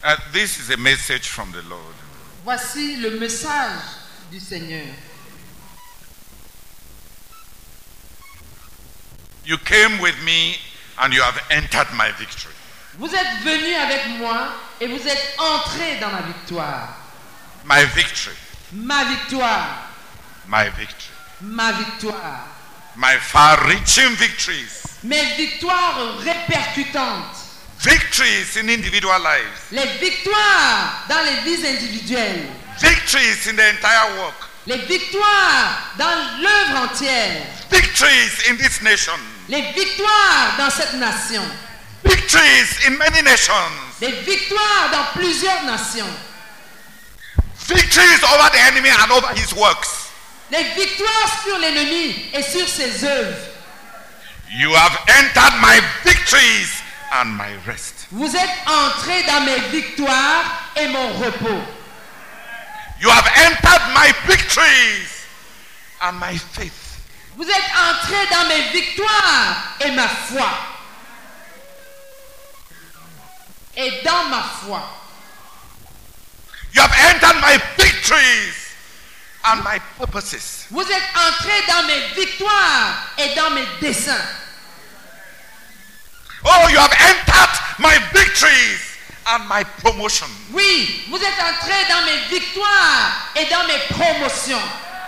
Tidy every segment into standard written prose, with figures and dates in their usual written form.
This is a message from the Lord. Voici le message du Seigneur. You came with me and you have entered my victory. Vous êtes venus avec moi et vous êtes entrés dans ma victoire. My victory. Ma victoire. My victory. Ma victoire. My far-reaching victories. Mes victoires répercutantes. Victories in individual lives. Les victoires dans les vies individuelles. Victories in the entire work. Les victoires dans l'œuvre entière. Victories in this nation. Les victoires dans cette nation. Victories in many nations. Les victoires dans plusieurs nations. Victories over the enemy and over his works. Les victoires sur l'ennemi et sur ses œuvres. You have entered my victories and my rest. Vous êtes entrés dans mes victoires et mon repos. You have entered my victories and my faith. Vous êtes entrés dans mes victoires et ma foi. Et dans ma foi. You have entered my victories and my purposes. Vous êtes entrés dans mes victoires et dans mes desseins. Oh, you have entered my victories and my promotion. Oui, vous êtes entrés dans mes victoires et dans mes promotions.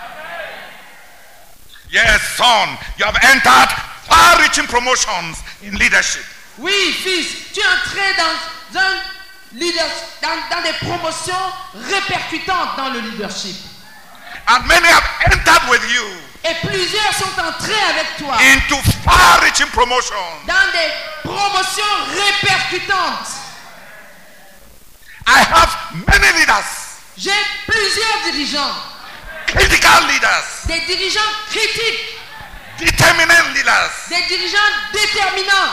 Yes, son, you have entered far-reaching promotions in leadership. Oui, fils, tu es entré dans un dans des promotions répercutantes dans le leadership. And many have entered with you Et plusieurs sont entrés avec toi into far-reaching promotions. dans des promotions répercutantes. I have many leaders, J'ai plusieurs dirigeants, critical leaders, des dirigeants critiques, determinant leaders. des dirigeants déterminants.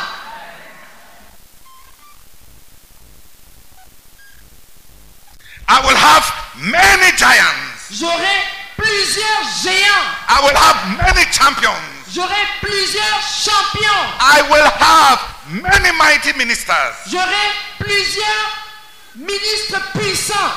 I will have many giants. J'aurai plusieurs géants. I will have many champions. J'aurai plusieurs champions. I will have many mighty ministers. J'aurai plusieurs ministres puissants.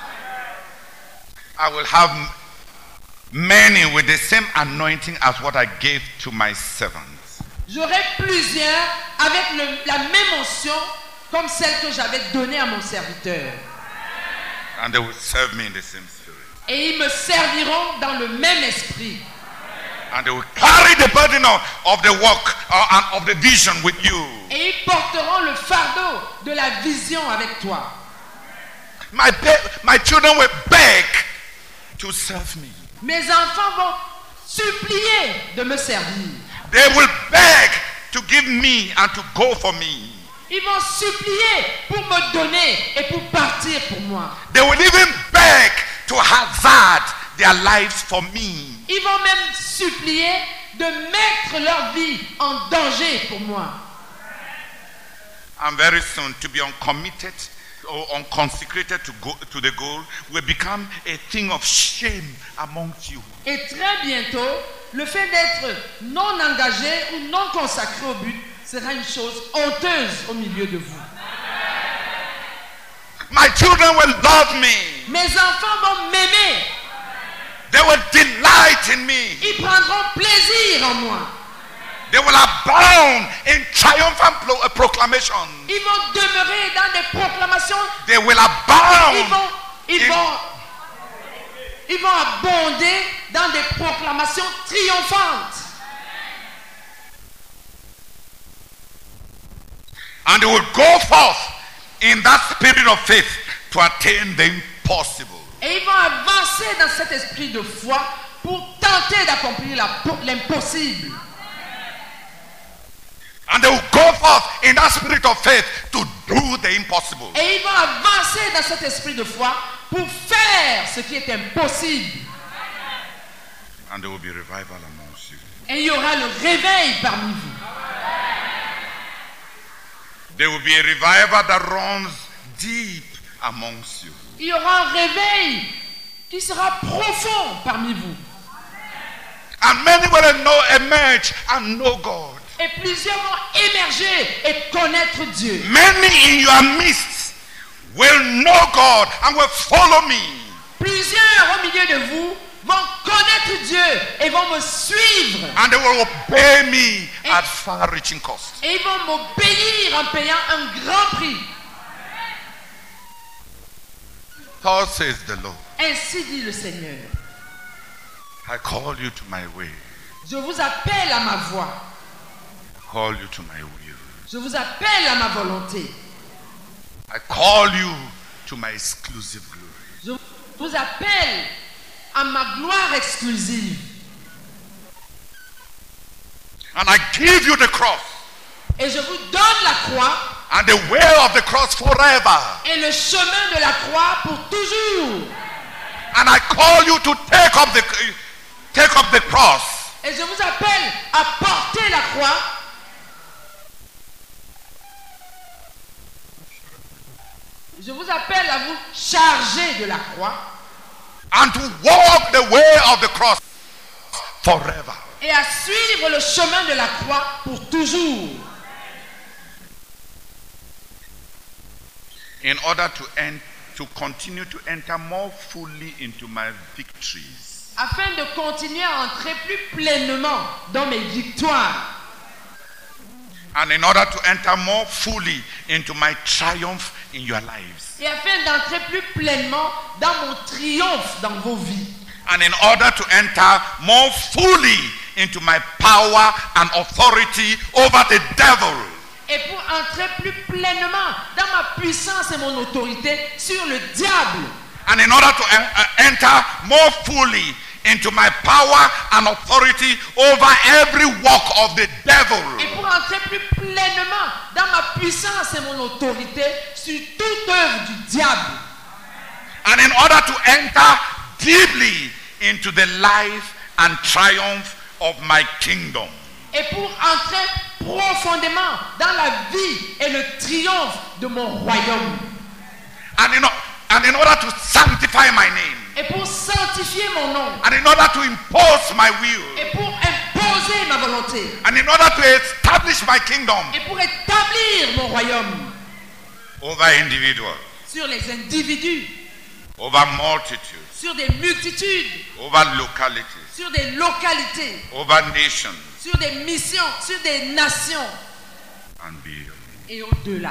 I will have many with the same anointing as what I gave to my servants. J'aurai plusieurs avec la même onction comme celle que j'avais donnée à mon serviteur. And they will serve me in the same spirit. Et ils me serviront dans le même esprit. And they will carry the burden of the work and of the vision with you. Et ils porteront le fardeau de la vision avec toi. My children will beg to serve me. Mes enfants vont supplier de me servir. They will beg to give me and to go for me. Ils vont supplier pour me donner et pour partir pour moi. They will even beg to hazard their lives for me. Ils vont même supplier de mettre leur vie en danger pour moi. And very soon to be uncommitted or unconsecrated to the goal will become a thing of shame amongst you. Et très bientôt, le fait d'être non engagé ou non consacré au but sera une chose honteuse au milieu de vous. My children will love me. Mes enfants vont m'aimer. They will delight in me. Ils prendront plaisir en moi. They will abound in triumphant proclamations. Ils vont demeurer dans des proclamations. They will abound. Ils vont abonder dans des proclamations triomphantes. And they will go forth in that spirit of faith to attain the impossible. Et ils vont avancer dans cet esprit de foi pour tenter d'accomplir l'impossible. And they will go forth in that spirit of faith to do the impossible. Et ils vont avancer dans cet esprit de foi pour faire ce qui est impossible. And there will be revival amongst you. Et il y aura le réveil parmi vous. There will be a revival that runs deep amongst you. Il y aura un réveil qui sera profond parmi vous. And many will emerge and know God. Et plusieurs vont émerger et connaître Dieu. Many in your midst will know God and will follow me. Plusieurs au milieu de vous vont connaître Dieu et vont me suivre. And they will obey me at far-reaching cost. Et ils vont m'obéir en payant un grand prix. Thus says the Lord, Ainsi dit le Seigneur. I call you to my way. Je vous appelle à ma voix. I call you to my will. Je vous appelle à ma volonté. I call you to my exclusive glory. Je vous appelle à ma gloire exclusive. And I give you the cross Et je vous donne la croix and the way of the cross forever. et le chemin de la croix pour toujours. And I call you to take up the cross. Et je vous appelle à porter la croix Je vous appelle à vous charger de la croix and to walk the way of the cross forever. et à suivre le chemin de la croix pour toujours. In order to continue to enter more fully into my victories. Afin de continuer à entrer plus pleinement dans mes victoires. And in order to enter more fully into my triumph in your lives. Et afin d'entrer plus pleinement dans mon triomphe dans vos vies. And in order to enter more fully into my power and authority over the devil. Et pour entrer plus pleinement dans ma puissance et mon autorité sur le diable. And in order to enter more fully into my power and authority over every work of the devil. Et pour entrer plus pleinement dans ma puissance et mon autorité sur toute œuvre du diable. And in order to enter deeply into the life and triumph of my kingdom. Et pour entrer profondément dans la vie et le triomphe de mon royaume. And in order to sanctify my name. Et pour sanctifier mon nom. And in order to impose my will. Et pour imposer ma volonté. And in order to establish my kingdom. Et pour établir mon royaume. Over individuals. Sur les individus. Over multitudes. Sur des multitudes. Over localities. Sur des localités. Over nations. Sur des missions. Sur des nations. And beyond. Et au-delà.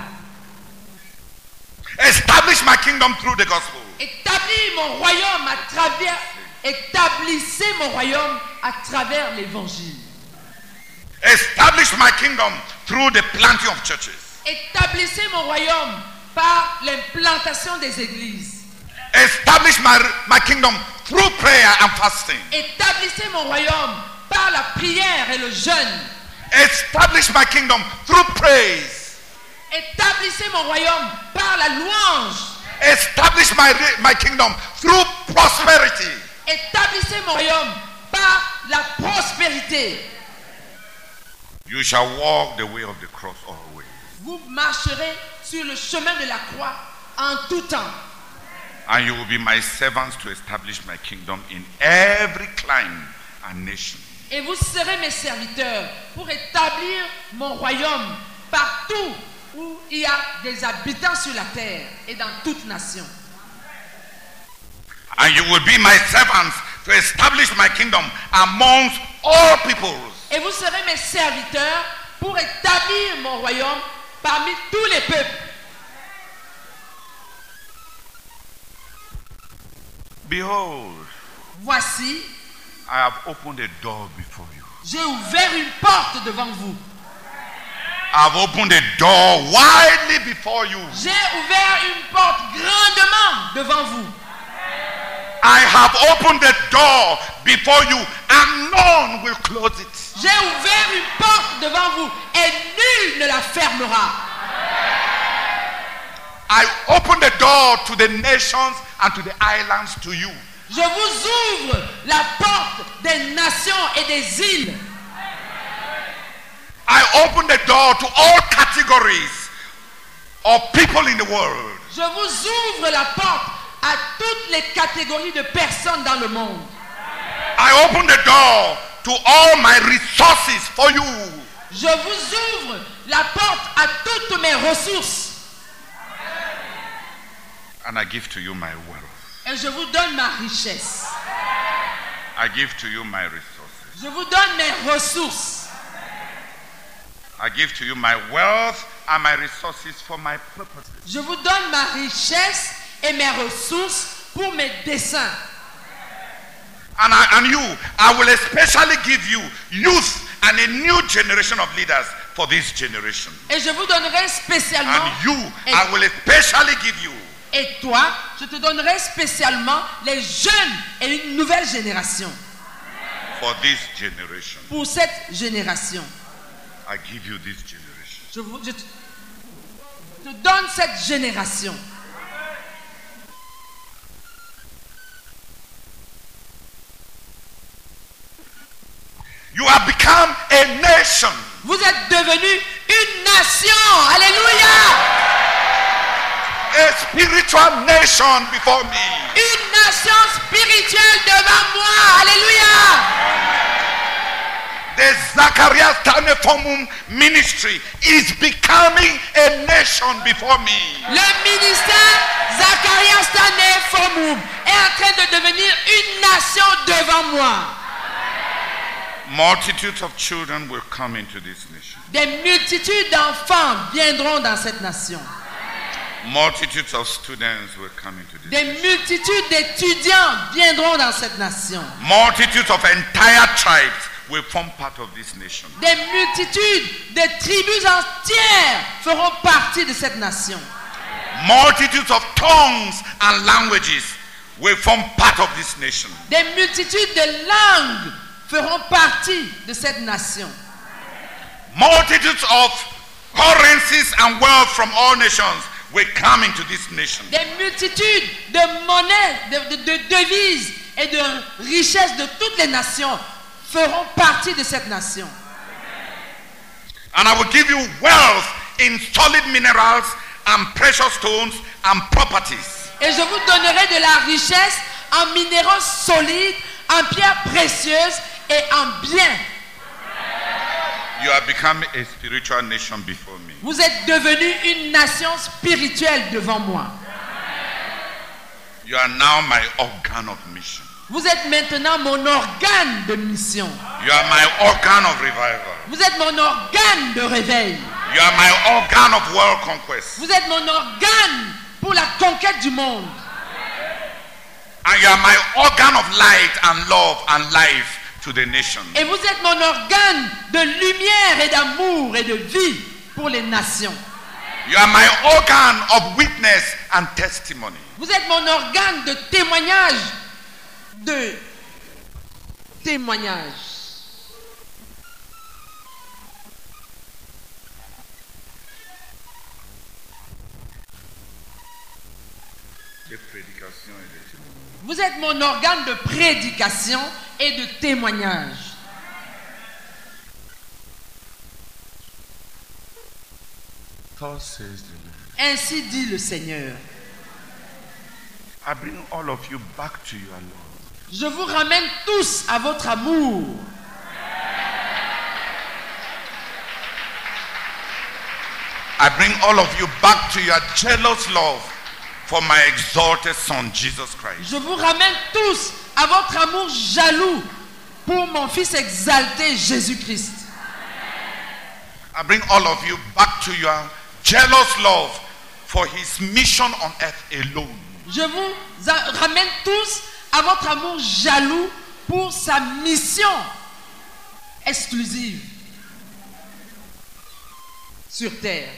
Establish my kingdom through the gospel. Établis mon royaume à travers. Établissez mon royaume à travers l'évangile. Establish my kingdom through the planting of churches. Établissez mon royaume par l'implantation des églises. Establish my kingdom through prayer and fasting. Établissez mon royaume par la prière et le jeûne. Establish my kingdom through praise. Établissez mon royaume par la louange. Establish my kingdom through prosperity. Établissez mon royaume par la prospérité. You shall walk the way of the cross always. Vous marcherez sur le chemin de la croix en tout temps. And you will be my servants to establish my kingdom in every clime and nation. Et vous serez mes serviteurs pour établir mon royaume partout où il y a des habitants sur la terre et dans toute nation. And you will be my servants to establish my kingdom amongst all peoples. Et vous serez mes serviteurs pour établir mon royaume parmi tous les peuples. Behold, Voici, I have opened a door before you. j'ai ouvert une porte devant vous. I have opened a door widely before you. J'ai ouvert une porte grandement devant vous. I have opened the door before you and none will close it. J'ai ouvert une porte devant vous et nul ne la fermera. I opened the door to the nations and to the islands to you. Je vous ouvre la porte des nations et des îles. I open the door to all categories of people in the world. Je vous ouvre la porte à toutes les catégories de personnes dans le monde. I open the door to all my resources for you. Je vous ouvre la porte à toutes mes ressources. And I give to you my wealth. Et je vous donne ma richesse. I give to you my resources. Je vous donne mes ressources. I give to you my wealth and my resources for my purposes. Je vous donne ma richesse et mes ressources pour mes desseins. And I will especially give you youth and a new generation of leaders for this generation. Et je vous donnerai spécialement. And you, I will especially give you. Et toi, je te donnerai spécialement les jeunes et une nouvelle génération. For this generation. Pour cette génération. I give you this generation. Je te donne cette génération. You have become a nation. Vous êtes devenu une nation. Alléluia. A spiritual nation before me. Une nation spirituelle devant moi. Alléluia. The Zacharias Tanefomum ministry is becoming a nation before me. Le ministère Zacharias Tanefomum est en train de devenir une nation devant moi. Multitudes of children will come into this nation. Des multitudes d'enfants viendront dans cette nation. Multitudes of students will come into this Des nation. multitudes d'étudiants viendront dans cette nation. Multitudes of entire tribes will form part of this nation. Des multitudes de tribus entières feront partie de cette nation. Multitudes of tongues and languages will form part of this nation. Des multitudes de langues feront partie de cette nation. Multitudes of currencies and wealth from all nations will come into this nation. Des multitudes de monnaies, de devises et de richesses de toutes les nations feront partie de cette nation. And I will give you wealth in solid minerals and precious stones and properties. Et je vous donnerai de la richesse en minéraux solides, en pierres précieuses et en biens. You have become a spiritual nation before me. Vous êtes devenu une nation spirituelle devant moi. You are now my organ of mission. Vous êtes maintenant mon organe de mission. You are my organ of revival. Vous êtes mon organe de réveil. You are my organ of world conquest. Vous êtes mon organe pour la conquête du monde. And you are my organ of light and love and life to the nation. Et vous êtes mon organe de lumière et d'amour et de vie pour les nations. You are my organ of witness and testimony. Vous êtes mon organe de témoignage. Vous êtes mon organe de prédication et de témoignage. Ainsi dit le Seigneur. I bring all of you back to your Lord. Je vous ramène tous à votre amour. I bring all of you back to your jealous love for my exalted Son, Jesus Christ. Je vous ramène tous à votre amour jaloux pour mon Fils exalté, Jésus-Christ. I bring all of you back to your jealous love for his mission on earth alone. Je vous ramène tous à votre amour jaloux pour sa mission exclusive sur terre.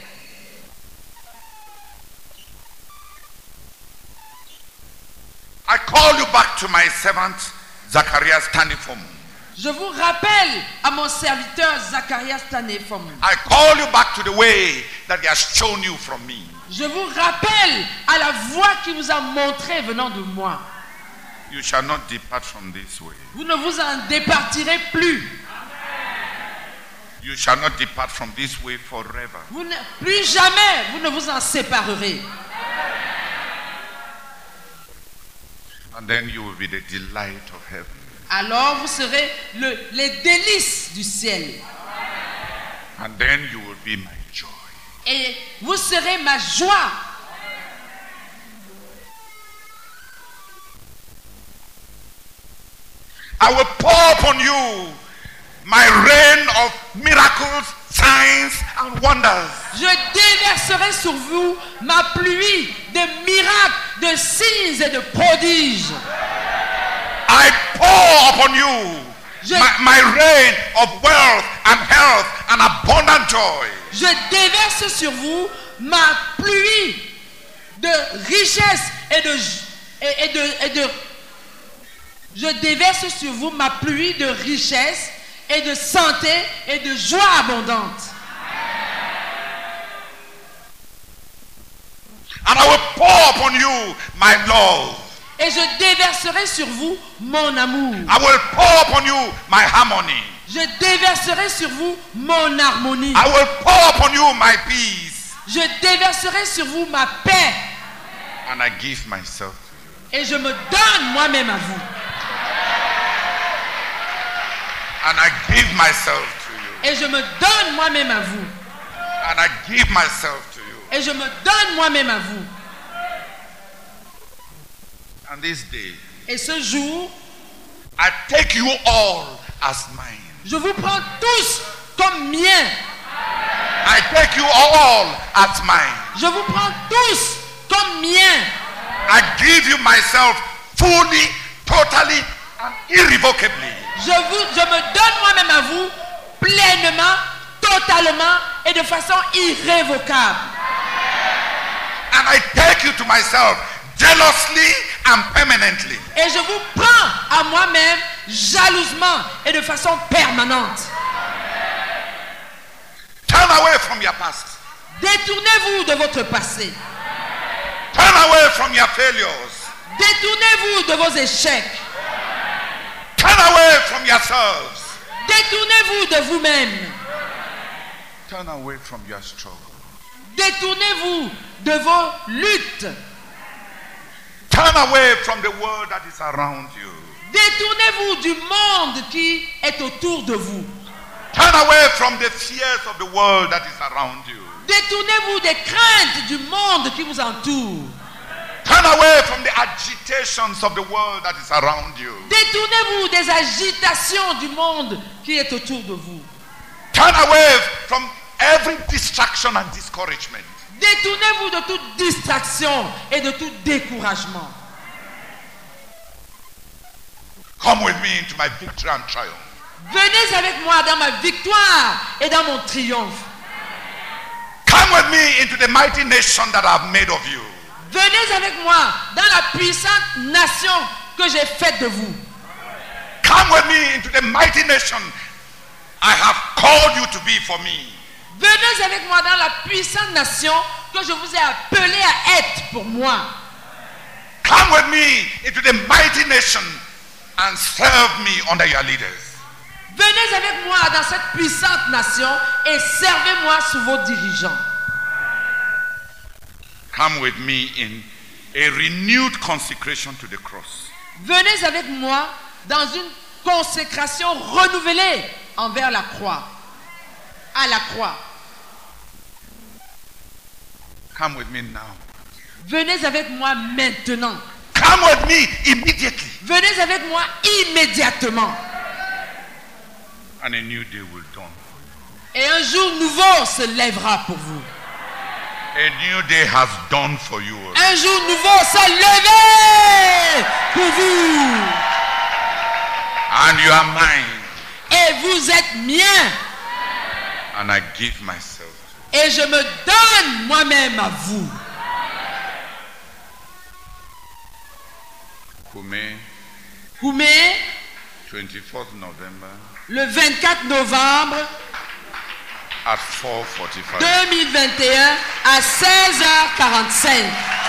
I call you back to my servant Zacharias Tanefomum. Je vous rappelle à mon serviteur Zacharias Tanefomum. I call you back to the way that he has shown you from me. Je vous rappelle à la voie qui vous a montré venant de moi. You shall not depart from this way. Vous ne vous en départirez plus. You shall not depart from this way forever. Plus jamais vous ne vous en séparerez. And then you will be the delight of heaven. Alors vous serez les délices du ciel. And then you will be my joy. Et vous serez ma joie. I will pour upon you my rain of miracles, signs and wonders. Je déverserai sur vous ma pluie de miracles, de signes et de prodiges. I pour upon you my rain of wealth and health and abundant joy. Je déverse sur vous ma pluie de richesse je déverse sur vous ma pluie de richesse et de santé et de joie abondante. And I will pour upon you my love. Et je déverserai sur vous mon amour. I will pour upon you my harmony. Je déverserai sur vous mon harmonie. I will pour upon you my peace. Je déverserai sur vous ma paix. And I give myself to you. Et je me donne moi-même à vous. And I give myself to you. Et je me donne moi-même à vous. And I give myself to you. Et je me donne moi-même à vous. And this day, Et ce jour, I take you all as mine. je vous prends tous comme miens. I take you all as mine. Je vous prends tous comme miens. I give you myself fully, totally, and irrevocably. Je me donne moi-même à vous pleinement, totalement et de façon irrévocable. And I take you to myself jealously and permanently. Et je vous prends à moi-même jalousement et de façon permanente. Turn away from your past. Détournez-vous de votre passé. Turn away from your failures. Détournez-vous de vos échecs. Turn away from yourselves. Détournez-vous de vous-même. Turn away from your struggle. Détournez-vous de vos luttes. Turn away from the world that is around you. Détournez-vous du monde qui est autour de vous. Turn away from the fears of the world that is around you. Détournez-vous des craintes du monde qui vous entoure. Turn away from the agitations of the world that is around you. Détournez-vous des agitations du monde qui est autour de vous. Turn away from every distraction and discouragement. Détournez-vous de toute distraction et de tout découragement. Come with me into my victory and triumph. Venez avec moi dans ma victoire et dans mon triomphe. Come with me into the mighty nation that I have made of you. Venez avec moi dans la puissante nation que j'ai faite de vous. Come with me into the mighty nation I have called you to be for me. Venez avec moi dans la puissante nation que je vous ai appelé à être pour moi. Come with me into the mighty nation and serve me under your leaders. Venez avec moi dans cette puissante nation et servez-moi sous vos dirigeants. Come with me in a renewed consecration to the cross. Venez avec moi dans une consécration renouvelée envers la croix. À la croix. Come with me now. Venez avec moi maintenant. Come with me immediately. Venez avec moi immédiatement. And a new day will dawn. Et un jour nouveau se lèvera pour vous. A new day has dawned for you. Un jour nouveau s'est levé pour vous. And you are mine. Et vous êtes mien. And I give myself. Et je me donne moi-même à vous. Koumé, 24th November le 24 novembre at 4:45. 2021 à 16h45.